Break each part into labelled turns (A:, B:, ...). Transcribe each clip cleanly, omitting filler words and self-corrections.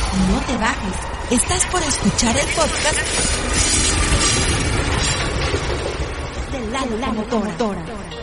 A: No te bajes. Estás por escuchar el podcast de La Locomotora.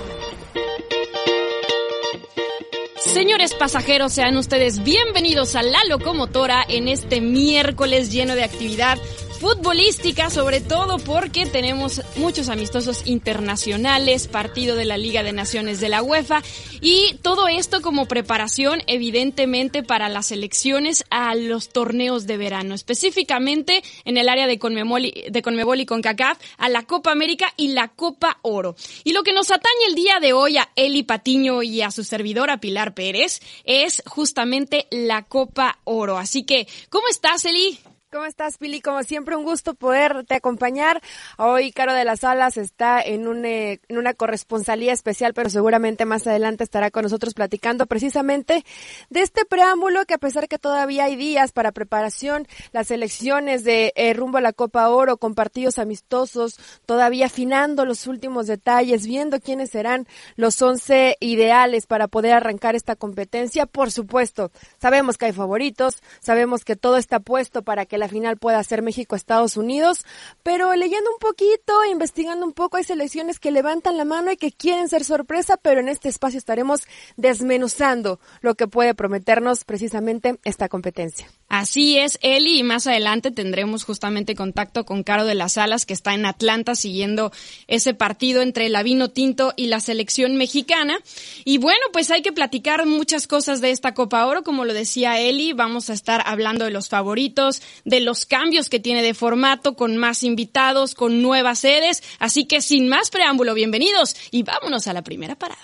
B: Señores pasajeros, sean ustedes bienvenidos a La Locomotora en este miércoles lleno de actividad futbolística, sobre todo porque tenemos muchos amistosos internacionales, partido de la Liga de Naciones de la UEFA y todo esto como preparación evidentemente para las selecciones a los torneos de verano, específicamente en el área de Conmebol y CONCACAF, a la Copa América y la Copa Oro. Y lo que nos atañe el día de hoy a Eli Patiño y a su servidora Pilar Pérez es justamente la Copa Oro. Así que, ¿cómo estás, Eli?
C: ¿Cómo estás, Pili? Como siempre, un gusto poderte acompañar. Hoy Caro de las Alas está en una corresponsalía especial, pero seguramente más adelante estará con nosotros platicando precisamente de este preámbulo que, a pesar que todavía hay días para preparación, las elecciones de rumbo a la Copa Oro con partidos amistosos, todavía afinando los últimos detalles, viendo quiénes serán los 11 ideales para poder arrancar esta competencia. Por supuesto, sabemos que hay favoritos, sabemos que todo está puesto para que la final pueda ser México-Estados Unidos, pero leyendo un poquito, investigando un poco, hay selecciones que levantan la mano y que quieren ser sorpresa, pero en este espacio estaremos desmenuzando lo que puede prometernos precisamente esta competencia.
B: Así es, Eli, y más adelante tendremos justamente contacto con Caro de las Alas, que está en Atlanta siguiendo ese partido entre la Vinotinto y la selección mexicana. Y bueno, pues hay que platicar muchas cosas de esta Copa Oro, como lo decía Eli, vamos a estar hablando de los favoritos, de los cambios que tiene de formato, con más invitados, con nuevas sedes, así que sin más preámbulo, bienvenidos y vámonos a la primera parada.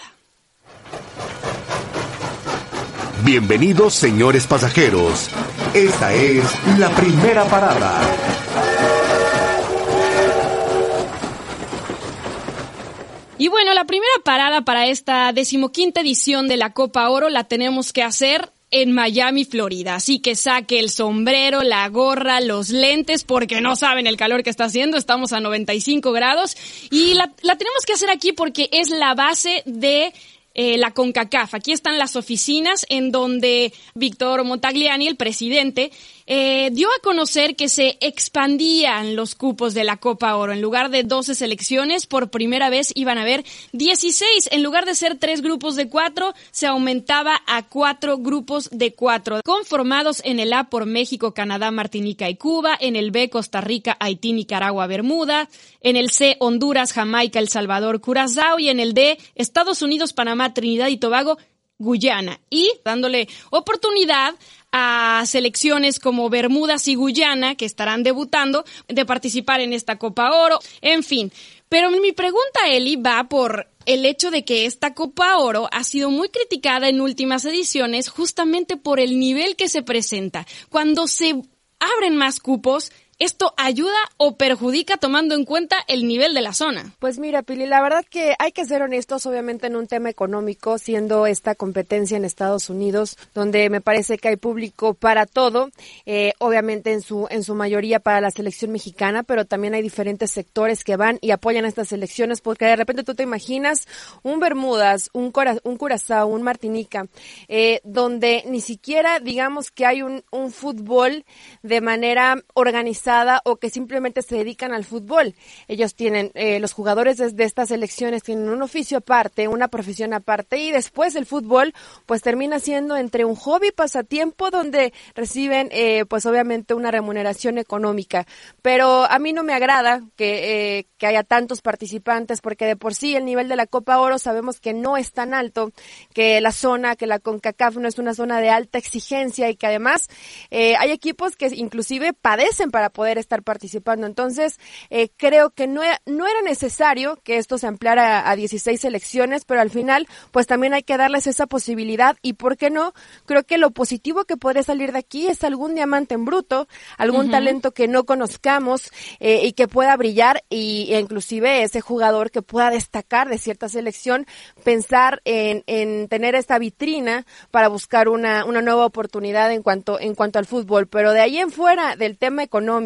D: Bienvenidos, señores pasajeros. Esta es la primera parada.
B: Y bueno, la primera parada para esta 15ª edición de la Copa Oro la tenemos que hacer en Miami, Florida. Así que saque el sombrero, la gorra, los lentes, porque no saben el calor que está haciendo. Estamos a 95 grados y la tenemos que hacer aquí porque es la base de la CONCACAF. Aquí están las oficinas en donde Víctor Montagliani, el presidente, dio a conocer que se expandían los cupos de la Copa Oro. En lugar de 12 selecciones, por primera vez iban a haber 16. En lugar de ser 3 grupos de 4, se aumentaba a 4 grupos de 4, conformados en el A por México, Canadá, Martinica y Cuba, en el B Costa Rica, Haití, Nicaragua, Bermuda, en el C Honduras, Jamaica, El Salvador, Curazao y en el D Estados Unidos, Panamá, Trinidad y Tobago, Guyana, y dándole oportunidad a selecciones como Bermudas y Guyana, que estarán debutando, de participar en esta Copa Oro, en fin. Pero mi pregunta, Eli, va por el hecho de que esta Copa Oro ha sido muy criticada en últimas ediciones justamente por el nivel que se presenta. Cuando se abren más cupos, ¿esto ayuda o perjudica tomando en cuenta el nivel de la zona?
C: Pues mira, Pili, la verdad que hay que ser honestos, obviamente en un tema económico, siendo esta competencia en Estados Unidos, donde me parece que hay público para todo, obviamente en su mayoría para la selección mexicana, pero también hay diferentes sectores que van y apoyan a estas selecciones, porque de repente tú te imaginas un Bermudas, un Curazao, un Martinica, donde ni siquiera digamos que hay un fútbol de manera organizada o que simplemente se dedican al fútbol. Ellos tienen, los jugadores de estas selecciones tienen un oficio aparte, una profesión aparte, y después el fútbol pues termina siendo entre un hobby, pasatiempo, donde reciben pues obviamente una remuneración económica. Pero a mí no me agrada que haya tantos participantes, porque de por sí el nivel de la Copa Oro sabemos que no es tan alto, que la CONCACAF no es una zona de alta exigencia y que además hay equipos que inclusive padecen para poder estar participando. Entonces, creo que no era necesario que esto se ampliara a 16 selecciones, pero al final, pues también hay que darles esa posibilidad y, ¿por qué no? Creo que lo positivo que podría salir de aquí es algún diamante en bruto, algún talento que no conozcamos y que pueda brillar y inclusive ese jugador que pueda destacar de cierta selección, pensar en tener esta vitrina para buscar una nueva oportunidad en cuanto al fútbol. Pero de ahí en fuera del tema económico,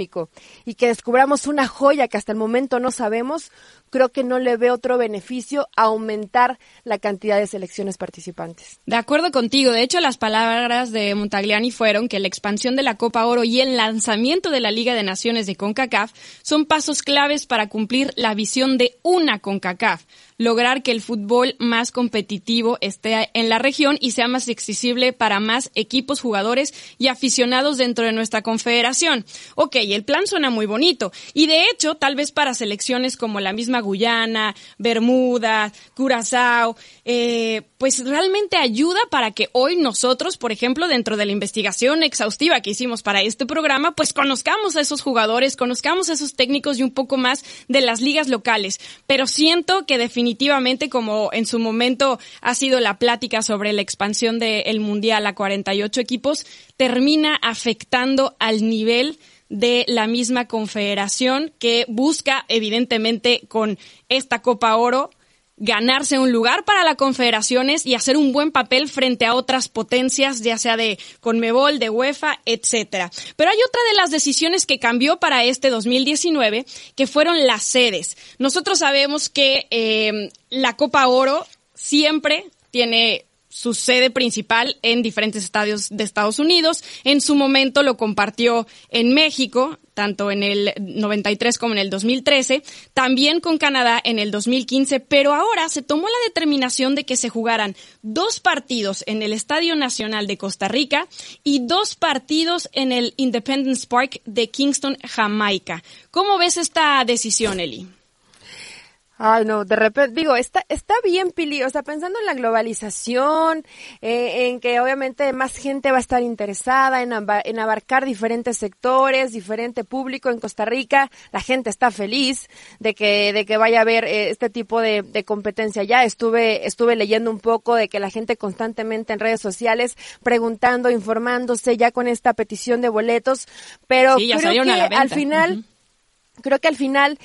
C: económico y que descubramos una joya que hasta el momento no sabemos, creo que no le ve otro beneficio a aumentar la cantidad de selecciones participantes.
B: De acuerdo contigo. De hecho, las palabras de Montagliani fueron que la expansión de la Copa Oro y el lanzamiento de la Liga de Naciones de CONCACAF son pasos claves para cumplir la visión de una CONCACAF, lograr que el fútbol más competitivo esté en la región y sea más accesible para más equipos, jugadores y aficionados dentro de nuestra confederación. Ok, el plan suena muy bonito y de hecho, tal vez para selecciones como la misma Guyana, Bermuda, Curazao, pues realmente ayuda para que hoy nosotros, por ejemplo, dentro de la investigación exhaustiva que hicimos para este programa, pues conozcamos a esos jugadores, conozcamos a esos técnicos y un poco más de las ligas locales. Pero siento que definitivamente, como en su momento ha sido la plática sobre la expansión del Mundial a 48 equipos, termina afectando al nivel de la misma confederación que busca, evidentemente, con esta Copa Oro, ganarse un lugar para las confederaciones y hacer un buen papel frente a otras potencias, ya sea de CONMEBOL, de UEFA, etcétera. Pero hay otra de las decisiones que cambió para este 2019, que fueron las sedes. Nosotros sabemos que la Copa Oro siempre tiene su sede principal en diferentes estadios de Estados Unidos. En su momento lo compartió en México, tanto en el 93 como en el 2013, también con Canadá en el 2015, pero ahora se tomó la determinación de que se jugaran 2 partidos en el Estadio Nacional de Costa Rica y 2 partidos en el Independence Park de Kingston, Jamaica. ¿Cómo ves esta decisión, Eli?
C: Ay, no, de repente, digo, está bien, Pili, o sea, pensando en la globalización, en que obviamente más gente va a estar interesada en abarcar diferentes sectores, diferente público en Costa Rica, la gente está feliz de que vaya a haber este tipo de competencia ya. Estuve leyendo un poco de que la gente constantemente en redes sociales preguntando, informándose ya con esta petición de boletos, pero
B: sí, ya
C: creo que
B: a la venta.
C: Al final,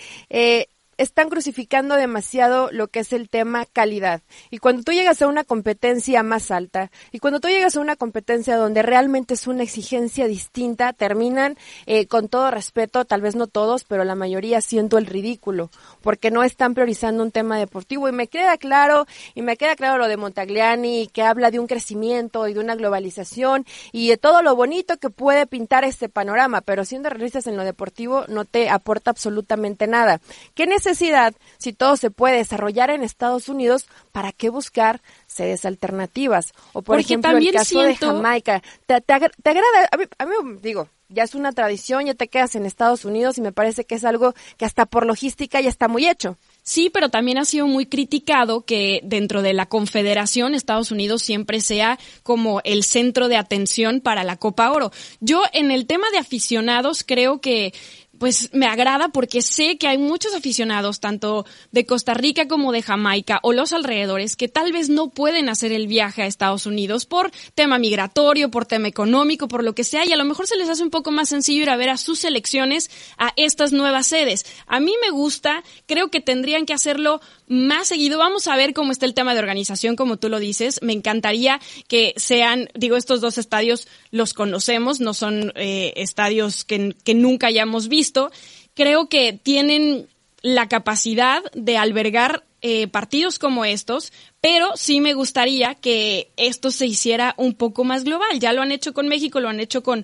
C: están crucificando demasiado lo que es el tema calidad. Y cuando tú llegas a una competencia más alta, y cuando tú llegas a una competencia donde realmente es una exigencia distinta, terminan, con todo respeto, tal vez no todos, pero la mayoría haciendo el ridículo, porque no están priorizando un tema deportivo. Y me queda claro lo de Montagliani, que habla de un crecimiento y de una globalización, y de todo lo bonito que puede pintar este panorama, pero siendo realistas en lo deportivo, no te aporta absolutamente nada. ¿Qué necesidad, si todo se puede desarrollar en Estados Unidos, para qué buscar sedes alternativas? O por ejemplo, el caso de Jamaica. ¿Te agrada? A mí digo, ya es una tradición, ya te quedas en Estados Unidos y me parece que es algo que hasta por logística ya está muy hecho.
B: Sí, pero también ha sido muy criticado que dentro de la Confederación Estados Unidos siempre sea como el centro de atención para la Copa Oro. Yo en el tema de aficionados creo que pues me agrada porque sé que hay muchos aficionados, tanto de Costa Rica como de Jamaica o los alrededores, que tal vez no pueden hacer el viaje a Estados Unidos por tema migratorio, por tema económico, por lo que sea, y a lo mejor se les hace un poco más sencillo ir a ver a sus selecciones a estas nuevas sedes. A mí me gusta, creo que tendrían que hacerlo más seguido. Vamos a ver cómo está el tema de organización, como tú lo dices. Me encantaría que sean, estos 2 estadios los conocemos, no son estadios que nunca hayamos visto. Creo que tienen la capacidad de albergar partidos como estos, pero sí me gustaría que esto se hiciera un poco más global. Ya lo han hecho con México, lo han hecho con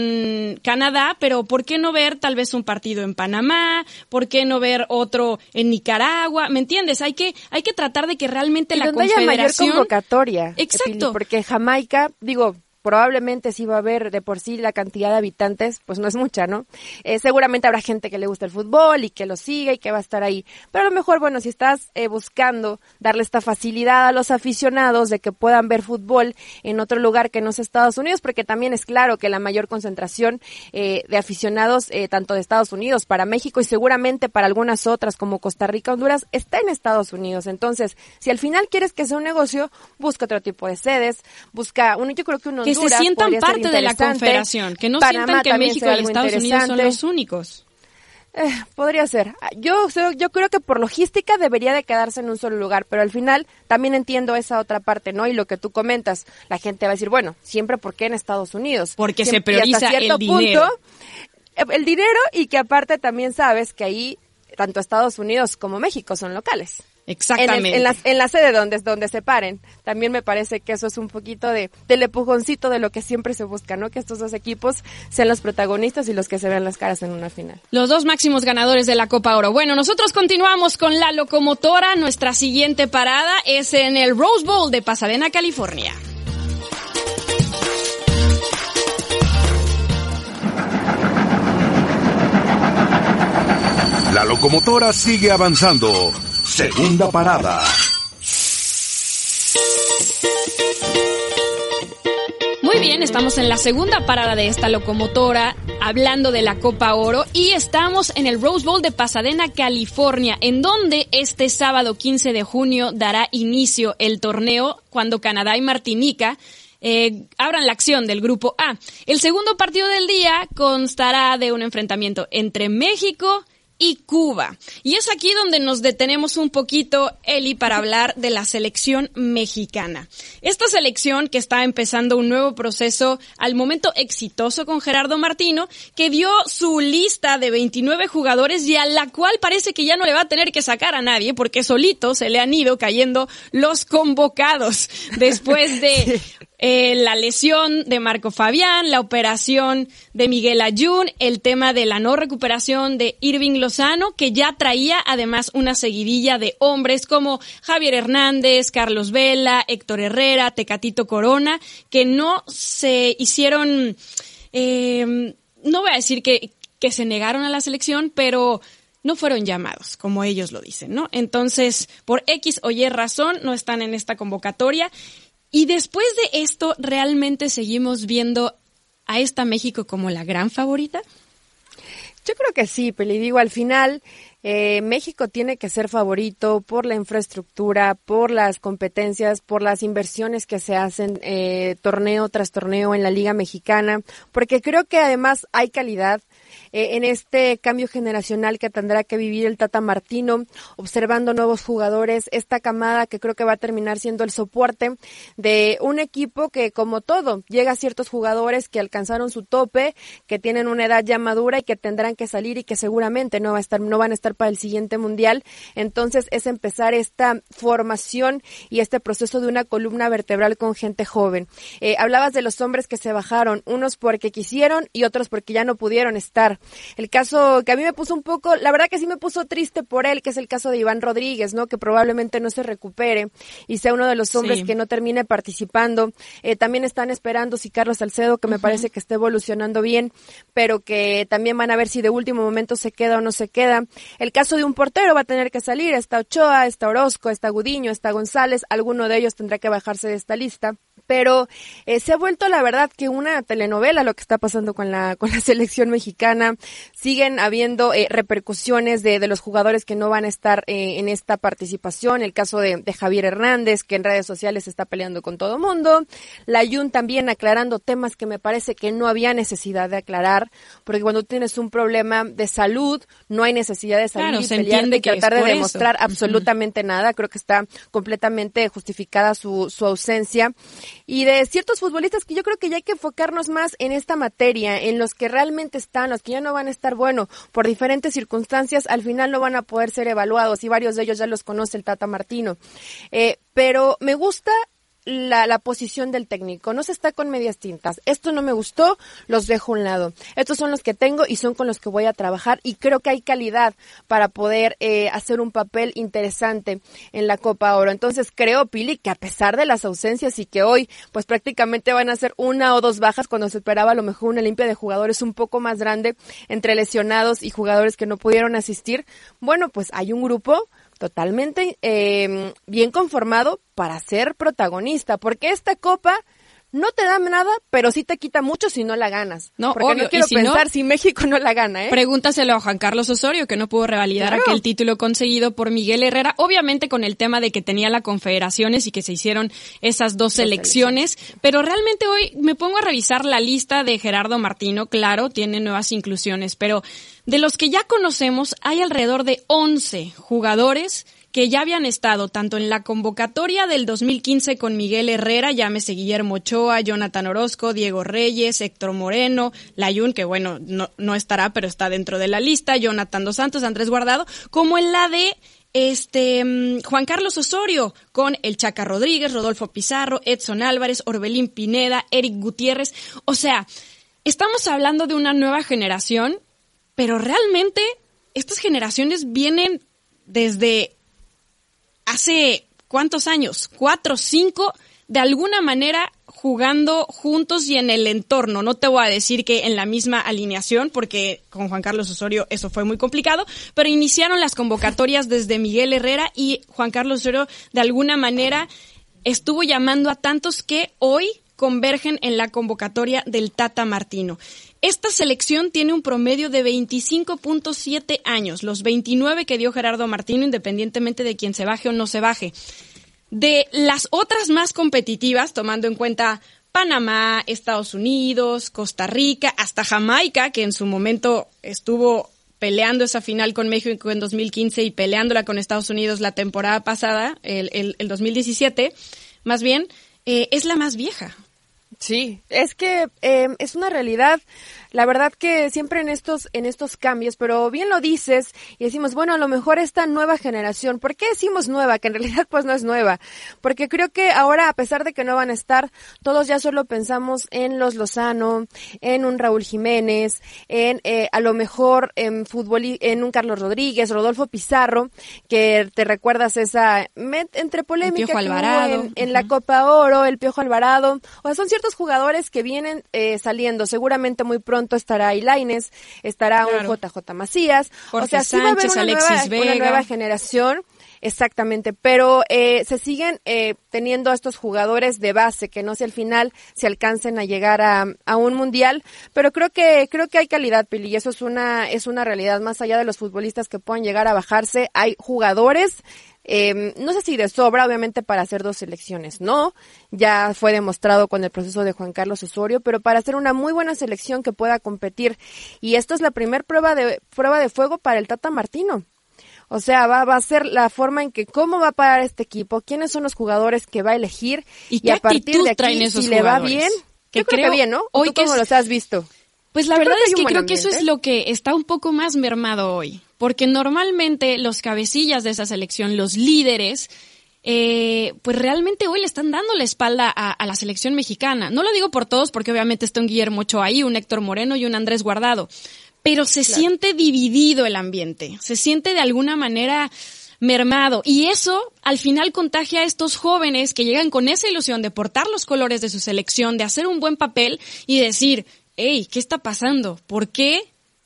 B: Canadá, pero ¿por qué no ver tal vez un partido en Panamá? ¿Por qué no ver otro en Nicaragua? ¿Me entiendes? Hay que tratar de que realmente la Confederación...
C: donde haya mayor convocatoria.
B: Exacto.
C: Porque Jamaica, probablemente sí va a haber de por sí la cantidad de habitantes, pues no es mucha, ¿no? Seguramente habrá gente que le gusta el fútbol y que lo siga y que va a estar ahí. Pero a lo mejor, si estás buscando darle esta facilidad a los aficionados de que puedan ver fútbol en otro lugar que no sea Estados Unidos, porque también es claro que la mayor concentración de aficionados, tanto de Estados Unidos para México y seguramente para algunas otras como Costa Rica, Honduras, está en Estados Unidos. Entonces, si al final quieres que sea un negocio, busca otro tipo de sedes, yo creo que
B: que se sientan parte de la Confederación, que no sientan que México y Estados Unidos son los únicos.
C: Podría ser. Yo creo que por logística debería de quedarse en un solo lugar, pero al final también entiendo esa otra parte, ¿no? Y lo que tú comentas, la gente va a decir, siempre, ¿por qué en Estados Unidos?
B: Porque
C: siempre,
B: se prioriza el dinero.
C: el dinero y que aparte también sabes que ahí tanto Estados Unidos como México son locales.
B: Exactamente.
C: En la sede donde se paren. También me parece que eso es un poquito del empujoncito de lo que siempre se busca, ¿no? Que estos dos equipos sean los protagonistas y los que se vean las caras en una final.
B: Los dos máximos ganadores de la Copa Oro. Bueno, nosotros continuamos con la locomotora. Nuestra siguiente parada es en el Rose Bowl de Pasadena, California.
D: La locomotora sigue avanzando. Segunda parada.
B: Muy bien, estamos en la segunda parada de esta locomotora, hablando de la Copa Oro, y estamos en el Rose Bowl de Pasadena, California, en donde este sábado 15 de junio dará inicio el torneo cuando Canadá y Martinica abran la acción del Grupo A. El segundo partido del día constará de un enfrentamiento entre México y Cuba. Y es aquí donde nos detenemos un poquito, Eli, para hablar de la selección mexicana. Esta selección que está empezando un nuevo proceso al momento exitoso con Gerardo Martino, que dio su lista de 29 jugadores y a la cual parece que ya no le va a tener que sacar a nadie porque solito se le han ido cayendo los convocados después de la lesión de Marco Fabián, la operación de Miguel Ayun, el tema de la no recuperación de Irving Lozano, que ya traía además una seguidilla de hombres como Javier Hernández, Carlos Vela, Héctor Herrera, Tecatito Corona, que no se hicieron, no voy a decir que se negaron a la selección, pero no fueron llamados, como ellos lo dicen, ¿no? Entonces, por X o Y razón, no están en esta convocatoria. Y después de esto, ¿realmente seguimos viendo a esta México como la gran favorita?
C: Yo creo que sí, Peli. Digo, al final México tiene que ser favorito por la infraestructura, por las competencias, por las inversiones que se hacen torneo tras torneo en la Liga Mexicana, porque creo que además hay calidad. En este cambio generacional que tendrá que vivir el Tata Martino, observando nuevos jugadores, esta camada que creo que va a terminar siendo el soporte de un equipo que, como todo, llega a ciertos jugadores que alcanzaron su tope, que tienen una edad ya madura y que tendrán que salir y que seguramente no van a estar para el siguiente mundial. Entonces es empezar esta formación y este proceso de una columna vertebral con gente joven. Hablabas de los hombres que se bajaron, unos porque quisieron y otros porque ya no pudieron estar. El caso que a mí me puso un poco, la verdad que sí me puso triste por él, que es el caso de Iván Rodríguez, ¿no? Que probablemente no se recupere y sea uno de los hombres que no termine participando. También están esperando si Carlos Salcedo, que me parece que está evolucionando bien, pero que también van a ver si de último momento se queda o no se queda. El caso de un portero va a tener que salir, está Ochoa, está Orozco, está Gudiño, está González, alguno de ellos tendrá que bajarse de esta lista. Pero se ha vuelto, la verdad, que una telenovela lo que está pasando con la selección mexicana. Siguen habiendo repercusiones de los jugadores que no van a estar en esta participación. El caso de Javier Hernández, que en redes sociales está peleando con todo mundo. La Ayun también aclarando temas que me parece que no había necesidad de aclarar, porque cuando tienes un problema de salud, no hay necesidad de salir y pelearte y tratar de demostrar absolutamente nada. Creo que está completamente justificada su ausencia. Y de ciertos futbolistas que yo creo que ya hay que enfocarnos más en esta materia, en los que realmente están, los que ya no van a estar, bueno, por diferentes circunstancias, al final no van a poder ser evaluados y varios de ellos ya los conoce el Tata Martino. Pero me gusta la posición del técnico, no se está con medias tintas. Esto no me gustó, los dejo a un lado. Estos son los que tengo y son con los que voy a trabajar y creo que hay calidad para poder hacer un papel interesante en la Copa Oro. Entonces creo, Pili, que a pesar de las ausencias y que hoy pues prácticamente van a ser una o dos bajas cuando se esperaba a lo mejor una limpia de jugadores un poco más grande entre lesionados y jugadores que no pudieron asistir, bueno, pues hay un grupo totalmente bien conformado para ser protagonista, porque esta copa no te da nada, pero sí te quita mucho si no la ganas.
B: No,
C: porque
B: obvio.
C: No quiero pensar si México no la gana,
B: Pregúntaselo a Juan Carlos Osorio, que no pudo revalidar aquel título conseguido por Miguel Herrera, obviamente con el tema de que tenía la Confederaciones y que se hicieron esas dos selecciones, pero realmente hoy me pongo a revisar la lista de Gerardo Martino, claro, tiene nuevas inclusiones, pero de los que ya conocemos hay alrededor de 11 jugadores que ya habían estado tanto en la convocatoria del 2015 con Miguel Herrera, llámese Guillermo Ochoa, Jonathan Orozco, Diego Reyes, Héctor Moreno, Layún, que bueno, no estará, pero está dentro de la lista, Jonathan Dos Santos, Andrés Guardado, como en la de Juan Carlos Osorio, con el Chaca Rodríguez, Rodolfo Pizarro, Edson Álvarez, Orbelín Pineda, Eric Gutiérrez. O sea, estamos hablando de una nueva generación, pero realmente estas generaciones vienen desde hace ¿cuántos años? 4, 5, de alguna manera jugando juntos y en el entorno. No te voy a decir que en la misma alineación, porque con Juan Carlos Osorio eso fue muy complicado, pero iniciaron las convocatorias desde Miguel Herrera y Juan Carlos Osorio de alguna manera estuvo llamando a tantos que hoy convergen en la convocatoria del Tata Martino. Esta selección tiene un promedio de 25.7 años, los 29 que dio Gerardo Martino, independientemente de quién se baje o no se baje. De las otras más competitivas, tomando en cuenta Panamá, Estados Unidos, Costa Rica, hasta Jamaica, que en su momento estuvo peleando esa final con México en 2015 y peleándola con Estados Unidos la temporada pasada, el 2017, más bien, es la más vieja.
C: Sí, es que es una realidad. La verdad que siempre en estos cambios, pero bien lo dices y decimos, bueno, a lo mejor esta nueva generación, ¿por qué decimos nueva? Que en realidad pues no es nueva, porque creo que ahora, a pesar de que no van a estar, todos ya solo pensamos en los Lozano, en un Raúl Jiménez, en a lo mejor en en un Carlos Rodríguez, Rodolfo Pizarro, que te recuerdas esa entre polémica que hubo en la Copa Oro, el Piojo Alvarado. O sea, son ciertos jugadores que vienen saliendo, seguramente muy pronto estará Ilaines, estará un JJ Macías,
B: Jorge
C: o sea, sí
B: Sánchez,
C: va a haber una nueva generación, exactamente, pero se siguen teniendo a estos jugadores de base, que no sé al final si alcancen a llegar a un mundial, pero creo que hay calidad, Pili, y eso es una realidad, más allá de los futbolistas que puedan llegar a bajarse, hay jugadores. No sé si de sobra, obviamente, para hacer 2 selecciones, no, ya fue demostrado con el proceso de Juan Carlos Osorio, pero para hacer una muy buena selección que pueda competir, y esto es la primer prueba de fuego para el Tata Martino. O sea, va a ser la forma en que cómo va a parar este equipo, quiénes son los jugadores que va a elegir, y a partir de aquí, si le va bien, yo creo que bien, ¿no?
B: Hoy
C: ¿Tú cómo los has visto?
B: Pues la verdad es que creo que eso es lo que está un poco más mermado hoy, porque normalmente los cabecillas de esa selección, los líderes, pues realmente hoy le están dando la espalda a la selección mexicana. No lo digo por todos, porque obviamente está un Guillermo Ochoa ahí, un Héctor Moreno y un Andrés Guardado, pero se siente dividido el ambiente, se siente de alguna manera mermado, y eso al final contagia a estos jóvenes que llegan con esa ilusión de portar los colores de su selección, de hacer un buen papel y decir, hey, ¿qué está pasando? ¿Por qué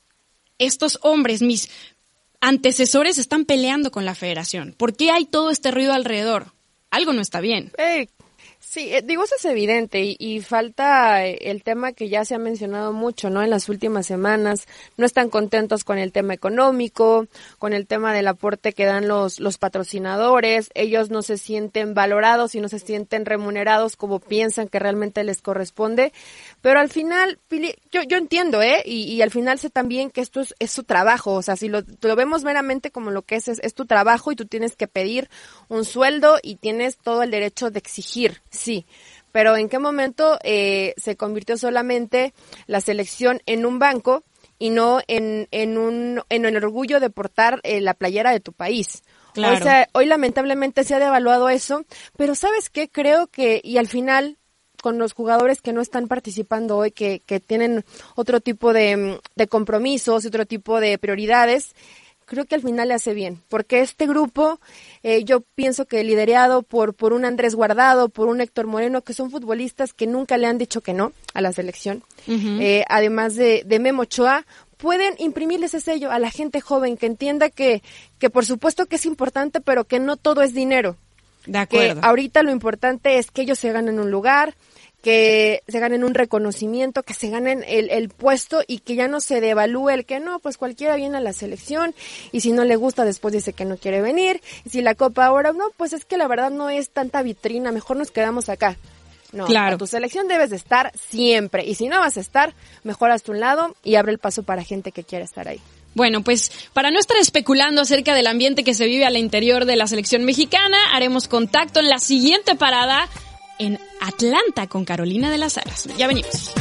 B: estos hombres, mis antecesores, están peleando con la federación? ¿Por qué hay todo este ruido alrededor? Algo no está bien.
C: Sí, digo, eso es evidente y falta el tema que ya se ha mencionado mucho, ¿no? En las últimas semanas, no están contentos con el tema económico, con el tema del aporte que dan los patrocinadores, ellos no se sienten valorados y no se sienten remunerados como piensan que realmente les corresponde, pero al final, Pili, yo entiendo, y al final sé también que esto es su trabajo, o sea, si lo vemos meramente como lo que es tu trabajo y tú tienes que pedir un sueldo y tienes todo el derecho de exigir. Sí, pero ¿en qué momento se convirtió solamente la selección en un banco y no en el orgullo de portar la playera de tu país?
B: Claro.
C: O sea, hoy lamentablemente se ha devaluado eso, pero ¿sabes qué? Creo que, y al final, con los jugadores que no están participando hoy, que tienen otro tipo de compromisos, otro tipo de prioridades, creo que al final le hace bien, porque este grupo, yo pienso que liderado por un Andrés Guardado, por un Héctor Moreno, que son futbolistas que nunca le han dicho que no a la selección, además de Memo Ochoa, pueden imprimirle ese sello a la gente joven, que entienda que por supuesto que es importante, pero que no todo es dinero.
B: De acuerdo.
C: Que ahorita lo importante es que ellos se ganen un lugar, que se ganen un reconocimiento, que se ganen el puesto y que ya no se devalúe el que no, pues cualquiera viene a la selección y si no le gusta después dice que no quiere venir, y si la Copa ahora no, pues es que la verdad no es tanta vitrina, mejor nos quedamos acá. No,
B: claro.
C: A tu selección debes de estar siempre, y si no vas a estar, mejor hazte un lado y abre el paso para gente que quiera estar ahí.
B: Bueno, pues para no estar especulando acerca del ambiente que se vive al interior de la selección mexicana, haremos contacto en la siguiente parada en Atlanta con Carolina de las Alas. Ya venimos.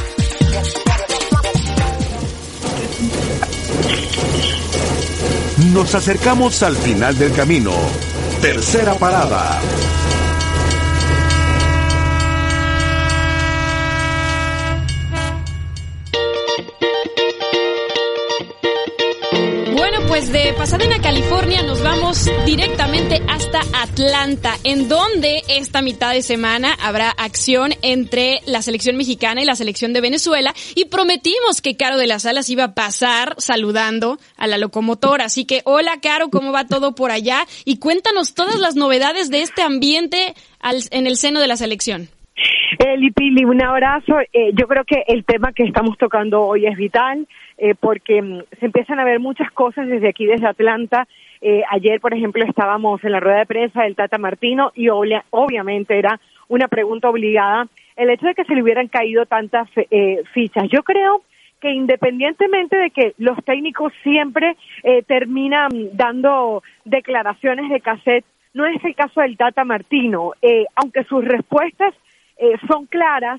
D: Nos acercamos al final del camino. Tercera parada.
B: Pues de Pasadena, California, nos vamos directamente hasta Atlanta, en donde esta mitad de semana habrá acción entre la selección mexicana y la selección de Venezuela, y prometimos que Caro de las Alas iba a pasar saludando a la locomotora. Así que, hola Caro, ¿cómo va todo por allá? Y cuéntanos todas las novedades de este ambiente en el seno de la selección.
E: Lipili, un abrazo. Yo creo que el tema que estamos tocando hoy es vital, porque se empiezan a ver muchas cosas desde aquí, desde Atlanta. Ayer, por ejemplo, estábamos en la rueda de prensa del Tata Martino y obviamente era una pregunta obligada el hecho de que se le hubieran caído tantas fichas. Yo creo que independientemente de que los técnicos siempre terminan dando declaraciones de cassette, no es el caso del Tata Martino, aunque sus respuestas son claras,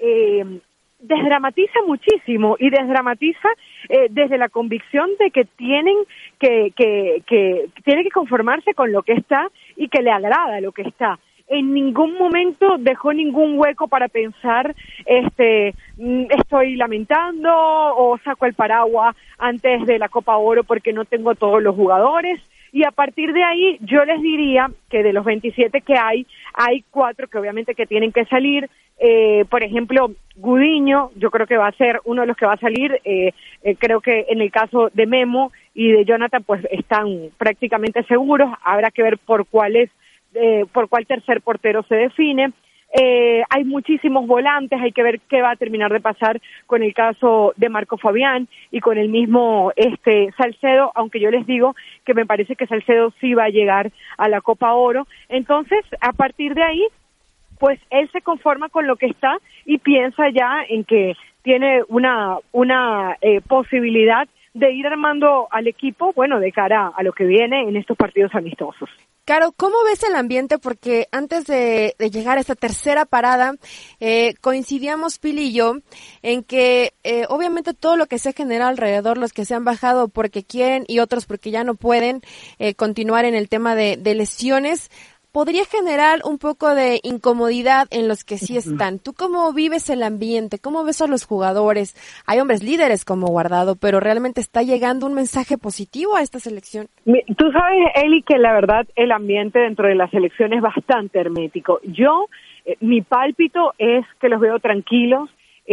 E: desdramatiza muchísimo y desdramatiza desde la convicción de que tienen que tiene que conformarse con lo que está y que le agrada lo que está. En ningún momento dejó ningún hueco para pensar estoy lamentando o saco el paraguas antes de la Copa Oro porque no tengo todos los jugadores. Y a partir de ahí, yo les diría que de los 27 que hay 4 que obviamente que tienen que salir. Por ejemplo, Gudiño, yo creo que va a ser uno de los que va a salir. Creo que en el caso de Memo y de Jonathan, pues están prácticamente seguros. Habrá que ver por cuál tercer portero se define. Hay muchísimos volantes, hay que ver qué va a terminar de pasar con el caso de Marco Fabián y con el mismo Salcedo, aunque yo les digo que me parece que Salcedo sí va a llegar a la Copa Oro. Entonces, a partir de ahí, pues él se conforma con lo que está y piensa ya en que tiene una posibilidad de ir armando al equipo, bueno, de cara a lo que viene en estos partidos amistosos.
C: Caro, ¿cómo ves el ambiente? Porque antes de llegar a esta tercera parada, coincidíamos Pili y yo en que obviamente todo lo que se genera alrededor, los que se han bajado porque quieren y otros porque ya no pueden continuar en el tema de lesiones, podría generar un poco de incomodidad en los que sí están. ¿Tú cómo vives el ambiente? ¿Cómo ves a los jugadores? Hay hombres líderes como Guardado, pero ¿realmente está llegando un mensaje positivo a esta selección?
E: Tú sabes, Eli, que la verdad el ambiente dentro de la selección es bastante hermético. Yo, mi pálpito es que los veo tranquilos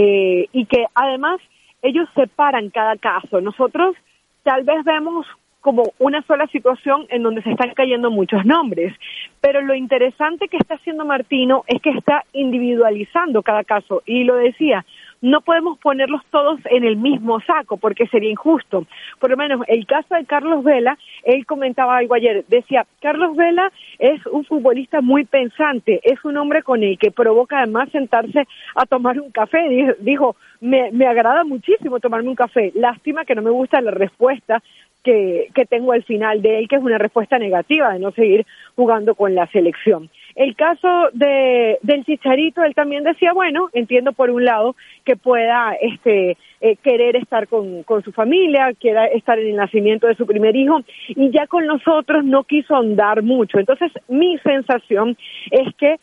E: y que además ellos separan cada caso. Nosotros tal vez vemos como una sola situación en donde se están cayendo muchos nombres. Pero lo interesante que está haciendo Martino es que está individualizando cada caso. Y lo decía, no podemos ponerlos todos en el mismo saco porque sería injusto. Por lo menos el caso de Carlos Vela, él comentaba algo ayer, decía, Carlos Vela es un futbolista muy pensante, es un hombre con el que provoca además sentarse a tomar un café. Dijo, me agrada muchísimo tomarme un café, lástima que no me gusta la respuesta que tengo al final de él, que es una respuesta negativa de no seguir jugando con la selección. El caso del Chicharito, él también decía, bueno, entiendo por un lado que pueda querer estar con su familia, quiera estar en el nacimiento de su primer hijo, y ya con nosotros no quiso ahondar mucho. Entonces, mi sensación es que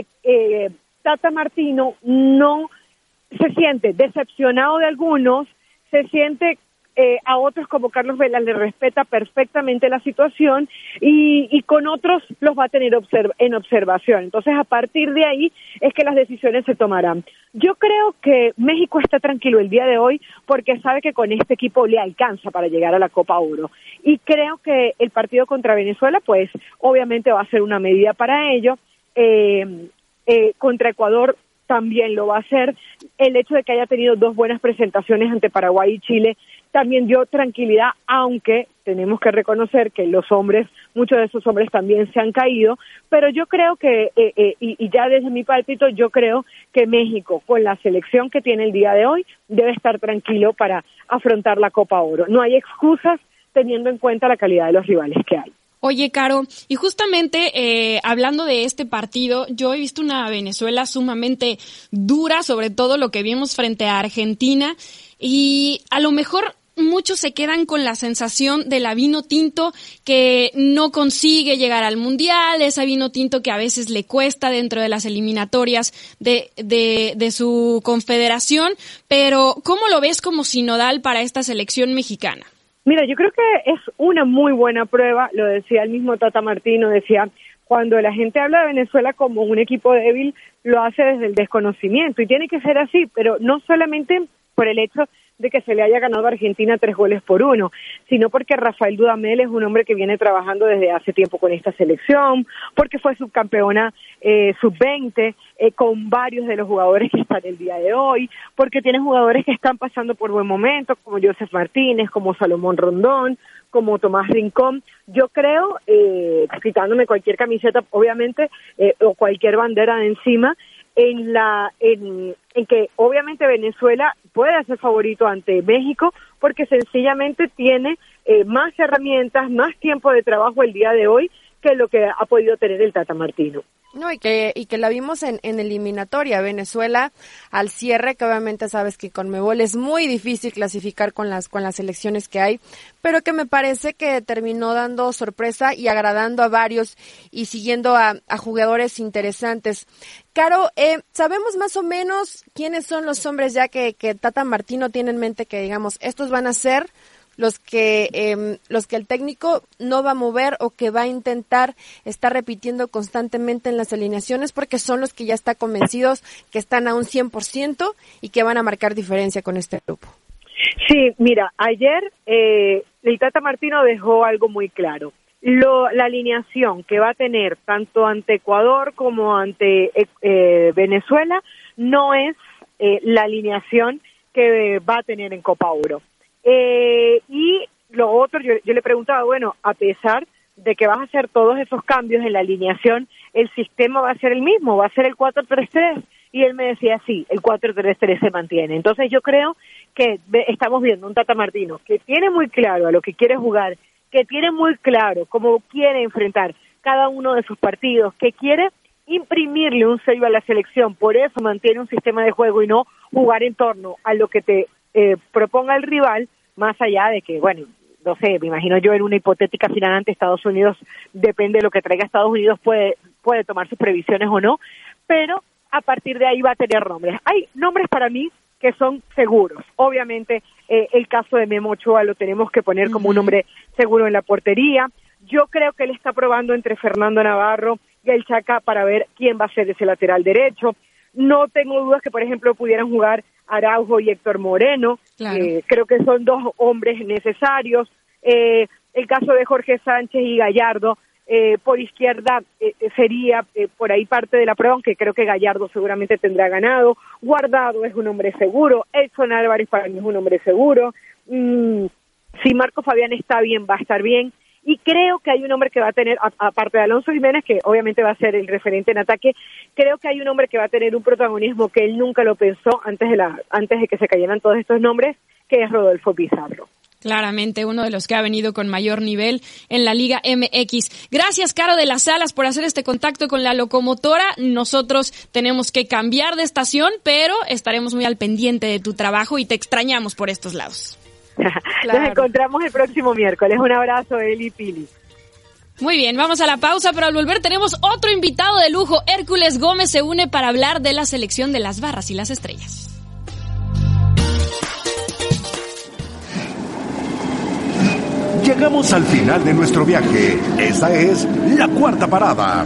E: Tata Martino no se siente decepcionado de algunos, se siente a otros como Carlos Vela le respeta perfectamente la situación y con otros los va a tener en observación. Entonces, a partir de ahí es que las decisiones se tomarán. Yo creo que México está tranquilo el día de hoy porque sabe que con este equipo le alcanza para llegar a la Copa Oro. Y creo que el partido contra Venezuela, pues, obviamente va a ser una medida para ello. Contra Ecuador también lo va a hacer. El hecho de que haya tenido 2 buenas presentaciones ante Paraguay y Chile también dio tranquilidad, aunque tenemos que reconocer que los hombres, muchos de esos hombres también se han caído, pero yo creo que, y ya desde mi pálpito, yo creo que México, con la selección que tiene el día de hoy, debe estar tranquilo para afrontar la Copa Oro. No hay excusas teniendo en cuenta la calidad de los rivales que hay.
B: Oye, Caro, y justamente hablando de este partido, yo he visto una Venezuela sumamente dura, sobre todo lo que vimos frente a Argentina, y a lo mejor muchos se quedan con la sensación de la vino tinto que no consigue llegar al mundial, esa vino tinto que a veces le cuesta dentro de las eliminatorias de su confederación, pero ¿cómo lo ves como sinodal para esta selección mexicana?
E: Mira, yo creo que es una muy buena prueba, lo decía el mismo Tata Martino, decía, cuando la gente habla de Venezuela como un equipo débil, lo hace desde el desconocimiento, y tiene que ser así, pero no solamente por el hecho de que se le haya ganado a Argentina 3-1, sino porque Rafael Dudamel es un hombre que viene trabajando desde hace tiempo con esta selección, porque fue subcampeona sub-20 con varios de los jugadores que están el día de hoy, porque tiene jugadores que están pasando por buen momento, como Joseph Martínez, como Salomón Rondón, como Tomás Rincón. Yo creo, quitándome cualquier camiseta, obviamente, o cualquier bandera de encima, en que obviamente Venezuela puede ser favorito ante México porque sencillamente tiene más herramientas, más tiempo de trabajo el día de hoy que lo que ha podido tener el Tata Martino.
C: No, y que la vimos en eliminatoria. Venezuela al cierre, que obviamente sabes que con Conmebol es muy difícil clasificar con las selecciones que hay, pero que me parece que terminó dando sorpresa y agradando a varios y siguiendo a jugadores interesantes. Caro, ¿sabemos más o menos quiénes son los hombres ya que Tata Martino tiene en mente que, digamos, estos van a ser los que el técnico no va a mover o que va a intentar estar repitiendo constantemente en las alineaciones porque son los que ya está convencidos que están a un 100% y que van a marcar diferencia con este grupo?
E: Sí, mira, ayer el Tata Martino dejó algo muy claro. La alineación que va a tener tanto ante Ecuador como ante Venezuela no es la alineación que va a tener en Copa Oro. Y lo otro, yo le preguntaba, bueno, a pesar de que vas a hacer todos esos cambios en la alineación, ¿el sistema va a ser el mismo? ¿Va a ser el 4-3-3? Y él me decía, sí, el 4-3-3 se mantiene. Entonces yo creo que estamos viendo un Tata Martino que tiene muy claro a lo que quiere jugar, que tiene muy claro cómo quiere enfrentar cada uno de sus partidos, que quiere imprimirle un sello a la selección, por eso mantiene un sistema de juego y no jugar en torno a lo que te proponga el rival, más allá de que, bueno, no sé, me imagino yo en una hipotética final ante Estados Unidos, depende de lo que traiga Estados Unidos, puede tomar sus previsiones o no, pero a partir de ahí va a tener nombres. Hay nombres para mí que son seguros. Obviamente, el caso de Memo Ochoa lo tenemos que poner como un hombre seguro en la portería. Yo creo que él está probando entre Fernando Navarro y el Chaca para ver quién va a ser ese lateral derecho. No tengo dudas que, por ejemplo, pudieran jugar Araujo y Héctor Moreno. Claro. Creo que son dos hombres necesarios. El caso de Jorge Sánchez y Gallardo, por izquierda sería por ahí parte de la prueba, aunque creo que Gallardo seguramente tendrá ganado. Guardado es un hombre seguro. Edson Álvarez para mí es un hombre seguro. Si Marco Fabián está bien, va a estar bien. Y creo que hay un hombre que va a tener, aparte de Alonso Jiménez, que obviamente va a ser el referente en ataque, creo que hay un hombre que va a tener un protagonismo que él nunca lo pensó antes de que se cayeran todos estos nombres, que es Rodolfo Pizarro.
B: Claramente uno de los que ha venido con mayor nivel en la Liga MX. Gracias, Caro de las Alas, por hacer este contacto con la locomotora. Nosotros tenemos que cambiar de estación, pero estaremos muy al pendiente de tu trabajo y te extrañamos por estos lados.
E: Claro. Nos encontramos el próximo miércoles. Un abrazo, Eli Pili.
B: Muy bien, vamos a la pausa, pero al volver tenemos otro invitado de lujo. Hércules Gómez se une para hablar de la selección de las barras y las estrellas.
D: Llegamos al final de nuestro viaje. Esta es la cuarta parada.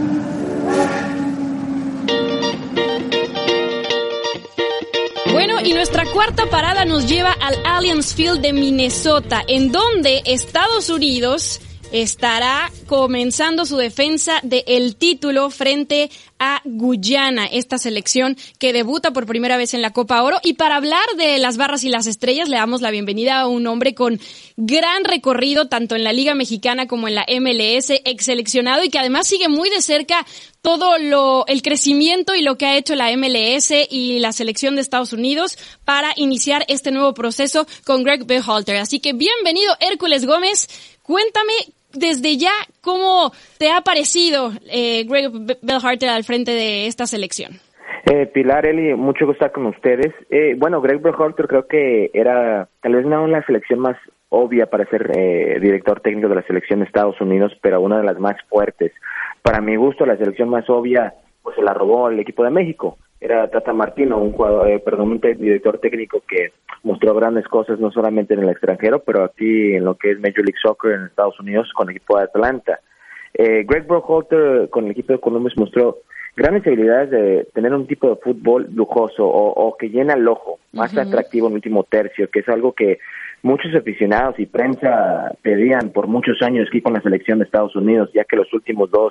B: Bueno, y nuestra cuarta parada nos lleva al Allianz Field de Minnesota, en donde Estados Unidos estará comenzando su defensa del título frente a Guyana, esta selección que debuta por primera vez en la Copa Oro. Y para hablar de las barras y las estrellas, le damos la bienvenida a un hombre con gran recorrido, tanto en la Liga Mexicana como en la MLS, ex seleccionado, y que además sigue muy de cerca todo el crecimiento y lo que ha hecho la MLS y la selección de Estados Unidos para iniciar este nuevo proceso con Greg Berhalter. Así que bienvenido, Hércules Gómez. Cuéntame desde ya cómo te ha parecido Greg Berhalter al frente de esta selección.
F: Pilar, Eli, mucho gusto estar con ustedes. Greg Berhalter creo que era tal vez no la selección más obvia para ser director técnico de la selección de Estados Unidos, pero una de las más fuertes. Para mi gusto, la selección más obvia pues se la robó el equipo de México. Era Tata Martino, un director técnico que mostró grandes cosas no solamente en el extranjero, pero aquí en lo que es Major League Soccer en Estados Unidos con el equipo de Atlanta. Greg Berhalter con el equipo de Columbus mostró grandes habilidades de tener un tipo de fútbol lujoso o que llena el ojo, más atractivo en el último tercio, que es algo que muchos aficionados y prensa pedían por muchos años aquí con la selección de Estados Unidos, ya que los últimos dos,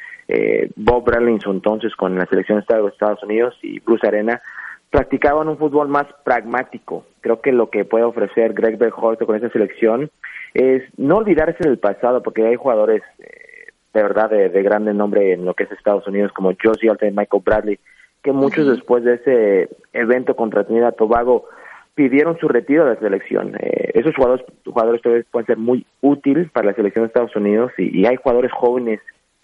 F: Bob Bradley en su entonces con la selección de Estados Unidos y Bruce Arena, practicaban un fútbol más pragmático. Creo que lo que puede ofrecer Greg Berhalter con esta selección es no olvidarse del pasado, porque hay jugadores de verdad de grande nombre en lo que es Estados Unidos, como Josie Alta y Michael Bradley, que muchos después de ese evento contra Trinidad y Tobago pidieron su retiro de la selección. Esos jugadores todavía pueden ser muy útiles para la selección de Estados Unidos y hay jugadores jóvenes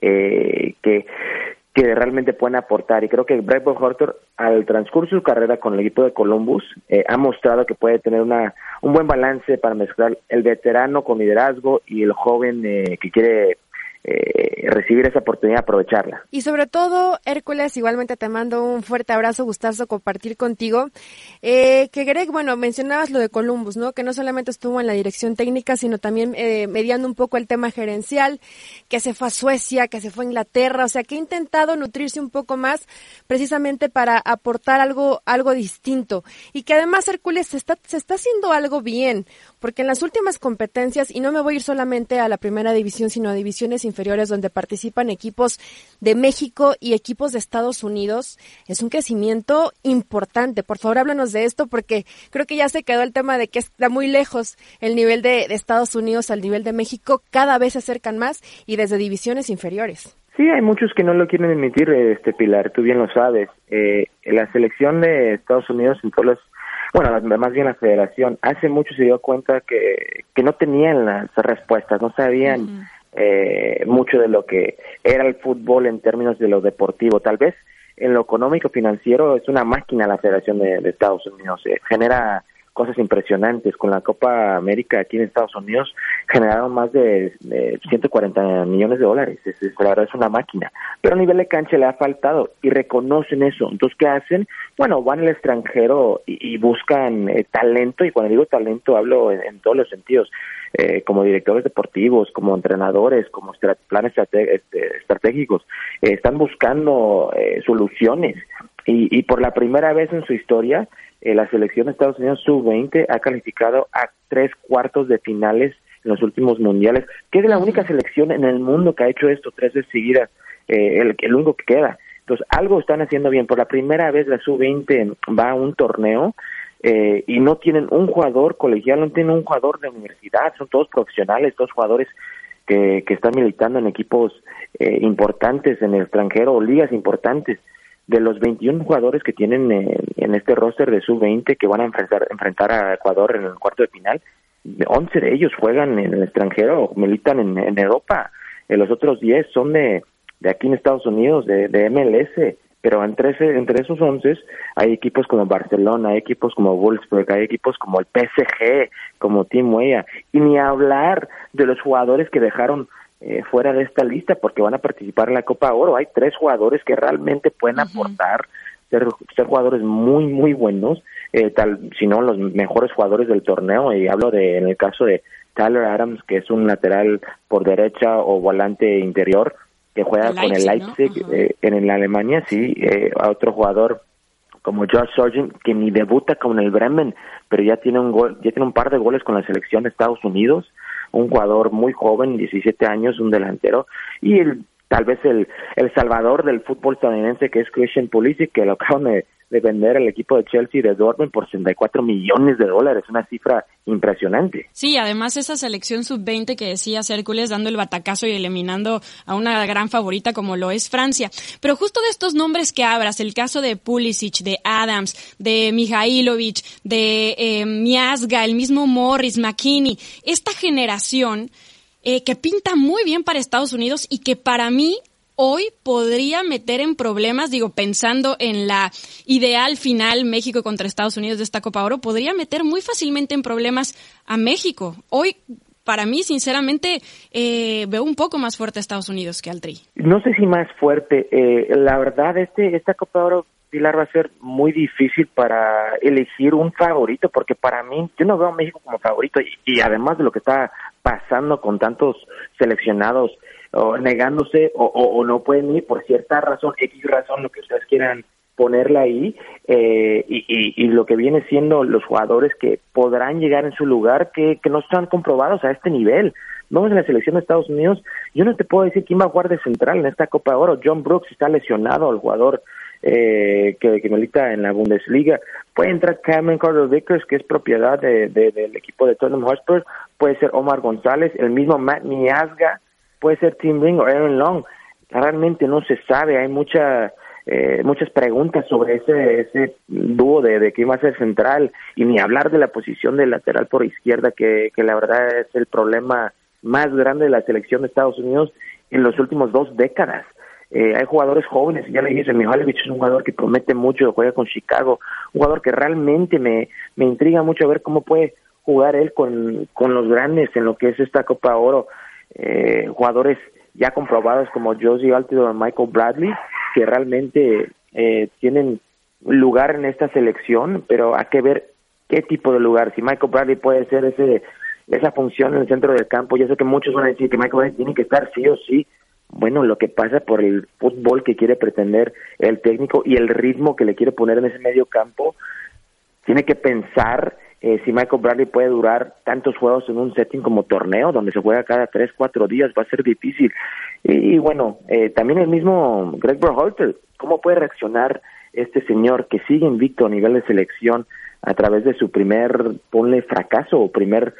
F: que realmente pueden aportar, y creo que Greg Berhalter al transcurso de su carrera con el equipo de Columbus ha mostrado que puede tener un buen balance para mezclar el veterano con liderazgo y el joven que quiere recibir esa oportunidad, aprovecharla.
C: Y sobre todo, Hércules, igualmente te mando un fuerte abrazo, gustazo compartir contigo. Que Greg, mencionabas lo de Columbus, ¿no? Que no solamente estuvo en la dirección técnica, sino también mediando un poco el tema gerencial, que se fue a Suecia, que se fue a Inglaterra, o sea, que ha intentado nutrirse un poco más precisamente para aportar algo distinto. Y que además, Hércules, se está haciendo algo bien, porque en las últimas competencias, y no me voy a ir solamente a la primera división, sino a divisiones inferiores donde participan equipos de México y equipos de Estados Unidos, es un crecimiento importante. Por favor, háblanos de esto, porque creo que ya se quedó el tema de que está muy lejos el nivel de Estados Unidos al nivel de México, cada vez se acercan más y desde divisiones inferiores.
F: Sí, hay muchos que no lo quieren admitir, Pilar, tú bien lo sabes. La selección de Estados Unidos en todas más bien la federación, hace mucho se dio cuenta que no tenían las respuestas, no sabían mucho de lo que era el fútbol en términos de lo deportivo. Tal vez en lo económico financiero es una máquina la Federación de Estados Unidos, genera cosas impresionantes. Con la Copa América aquí en Estados Unidos generaron más de 140 millones de dólares. La verdad es una máquina, pero a nivel de cancha le ha faltado y reconocen eso. Entonces, ¿qué hacen? Van al extranjero y buscan talento, y cuando digo talento hablo en todos los sentidos, como directores deportivos, como entrenadores, como planes estratégicos. Están buscando soluciones y por la primera vez en su historia la selección de Estados Unidos sub-20 ha calificado a 3 cuartos de finales en los últimos mundiales, que es la única selección en el mundo que ha hecho esto 3 veces seguidas, el único que queda. Entonces, algo están haciendo bien. Por la primera vez la sub-20 va a un torneo y no tienen un jugador colegial, no tienen un jugador de universidad, son todos profesionales, todos jugadores que están militando en equipos importantes en el extranjero o ligas importantes. De los 21 jugadores que tienen en este roster de sub-20 que van a enfrentar a Ecuador en el cuarto de final, 11 de ellos juegan en el extranjero o militan en Europa. Los otros 10 son de aquí en Estados Unidos, de MLS. Pero entre esos 11 hay equipos como Barcelona, hay equipos como Wolfsburg, hay equipos como el PSG, como Team Weah, y ni hablar de los jugadores que dejaron fuera de esta lista porque van a participar en la Copa Oro. Hay 3 jugadores que realmente pueden aportar, ser jugadores muy, muy buenos, si no los mejores jugadores del torneo, y hablo en el caso de Tyler Adams, que es un lateral por derecha o volante interior, que juega con el Leipzig, ¿no? En Alemania, sí, a otro jugador como Josh Sargent, que ni debuta con el Bremen, pero ya tiene un par de goles con la selección de Estados Unidos, un jugador muy joven, 17 años, un delantero, y tal vez el salvador del fútbol estadounidense, que es Christian Pulisic, que lo acaban de vender al equipo de Chelsea de Dortmund por $64 millones, una cifra impresionante.
B: Sí, además esa selección sub-20 que decías, Hércules, dando el batacazo y eliminando a una gran favorita como lo es Francia. Pero justo de estos nombres que abras, el caso de Pulisic, de Adams, de Mihailovic, de Miazga, el mismo Morris, McKinney, esta generación que pinta muy bien para Estados Unidos y que para mí hoy podría meter en problemas, pensando en la ideal final México contra Estados Unidos de esta Copa Oro, podría meter muy fácilmente en problemas a México. Hoy, para mí, sinceramente, veo un poco más fuerte a Estados Unidos que al Tri.
F: No sé si más fuerte. La verdad, esta Copa Oro, Pilar, va a ser muy difícil para elegir un favorito, porque para mí, yo no veo a México como favorito, y además de lo que está pasando con tantos seleccionados, o negándose o no pueden ir por cierta razón, X razón, lo que ustedes quieran ponerla ahí, y lo que viene siendo los jugadores que podrán llegar en su lugar, que no están comprobados a este nivel. Vamos en la selección de Estados Unidos, yo no te puedo decir quién va a jugar de central en esta Copa de Oro. John Brooks está lesionado, el jugador que milita en la Bundesliga. Puede entrar Cameron Carter-Vickers, que es propiedad del equipo de Tottenham Hotspur. Puede ser Omar González, el mismo Matt Miazga, puede ser Tim Ring o Aaron Long. Realmente no se sabe, hay muchas preguntas sobre ese dúo de quién va a ser central, y ni hablar de la posición de lateral por izquierda, que la verdad es el problema más grande de la selección de Estados Unidos en los últimos 2 décadas. Hay jugadores jóvenes, ya le dije, Mihailovic es un jugador que promete mucho, juega con Chicago, un jugador que realmente me intriga mucho a ver cómo puede jugar él con los grandes en lo que es esta Copa Oro. Jugadores ya comprobados como Josie Altidore o Michael Bradley, que realmente tienen lugar en esta selección, pero hay que ver qué tipo de lugar. Si Michael Bradley puede ser esa función en el centro del campo, ya sé que muchos van a decir que Michael Bradley tiene que estar sí o sí. Bueno, lo que pasa por el fútbol que quiere pretender el técnico y el ritmo que le quiere poner en ese medio campo, tiene que pensar si Michael Bradley puede durar tantos juegos en un setting como torneo, donde se juega cada 3-4 días, va a ser difícil. Y bueno, también el mismo Greg Berhalter, ¿cómo puede reaccionar este señor que sigue invicto a nivel de selección a través de su primer, fracaso o primer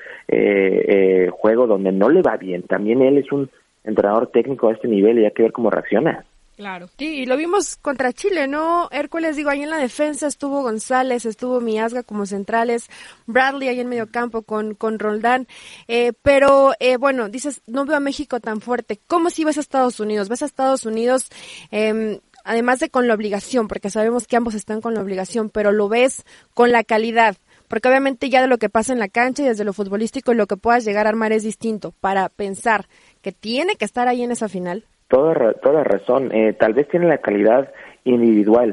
F: juego donde no le va bien? También él es un entrenador técnico a este nivel y hay que ver cómo reacciona.
C: Claro. Sí, y lo vimos contra Chile, ¿no? Hércules, ahí en la defensa estuvo González, estuvo Miazga como centrales, Bradley ahí en medio campo con Roldán, pero bueno, dices, no veo a México tan fuerte. ¿Cómo si ves a Estados Unidos? ¿Ves a Estados Unidos, además de con la obligación, porque sabemos que ambos están con la obligación, pero lo ves con la calidad? Porque obviamente ya de lo que pasa en la cancha y desde lo futbolístico lo que puedas llegar a armar es distinto, para pensar que tiene que estar ahí en esa final.
F: Toda razón. Tal vez tienen la calidad individual,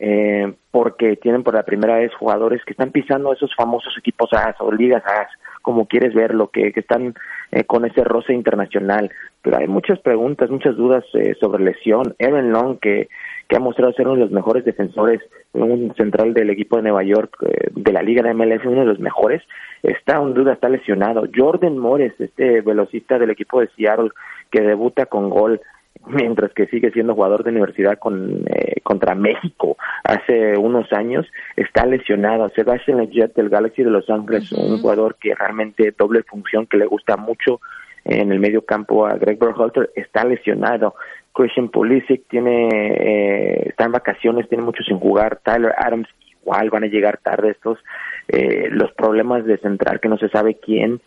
F: porque tienen por la primera vez jugadores que están pisando esos famosos equipos A o ligas A, como quieres verlo, que están con ese roce internacional. Pero hay muchas preguntas, muchas dudas sobre lesión. Aaron Long, que ha mostrado ser uno de los mejores defensores, un central del equipo de Nueva York, de la Liga de MLS, uno de los mejores, está en duda, está lesionado. Jordan Morris, este velocista del equipo de Seattle, que debuta con gol, mientras que sigue siendo jugador de universidad contra México hace unos años, está lesionado. Sebastian Lletget del Galaxy de Los Ángeles, un jugador que realmente doble función, que le gusta mucho en el medio campo a Greg Berhalter, está lesionado. Christian Pulisic está en vacaciones, tiene mucho sin jugar. Tyler Adams igual, van a llegar tarde estos. Los problemas de central, que no se sabe quién.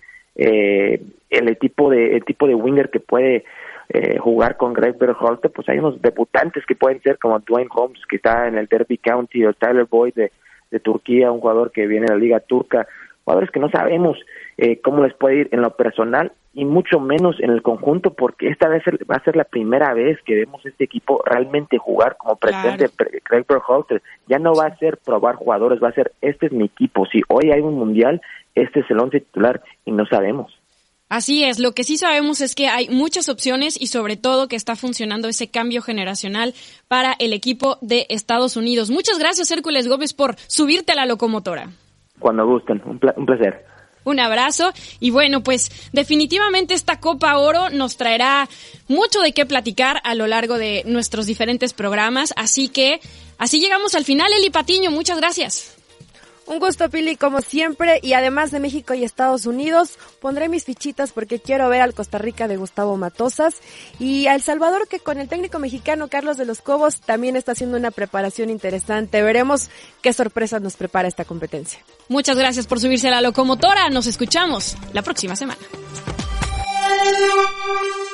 F: El tipo de winger que puede jugar con Greg Berhalter, pues hay unos debutantes que pueden ser como Dwayne Holmes, que está en el Derby County, o Tyler Boyd de Turquía, un jugador que viene de la Liga Turca, jugadores que no sabemos cómo les puede ir en lo personal y mucho menos en el conjunto, porque esta vez va a ser la primera vez que vemos este equipo realmente jugar como presidente Greg Berhalter. Ya no va a ser probar jugadores, va a ser, este es mi equipo, si hoy hay un mundial, este es el 11 titular y no sabemos.
B: Así es, lo que sí sabemos es que hay muchas opciones y sobre todo que está funcionando ese cambio generacional para el equipo de Estados Unidos. Muchas gracias, Hércules Gómez, por subirte a la locomotora.
F: Cuando gusten, un placer.
B: Un abrazo y bueno, pues definitivamente esta Copa Oro nos traerá mucho de qué platicar a lo largo de nuestros diferentes programas, así que así llegamos al final. Eli Patiño, muchas gracias.
C: Un gusto, Pili, como siempre, y además de México y Estados Unidos, pondré mis fichitas porque quiero ver al Costa Rica de Gustavo Matosas y a El Salvador, que con el técnico mexicano Carlos de los Cobos también está haciendo una preparación interesante. Veremos qué sorpresas nos prepara esta competencia.
B: Muchas gracias por subirse a la locomotora. Nos escuchamos la próxima semana.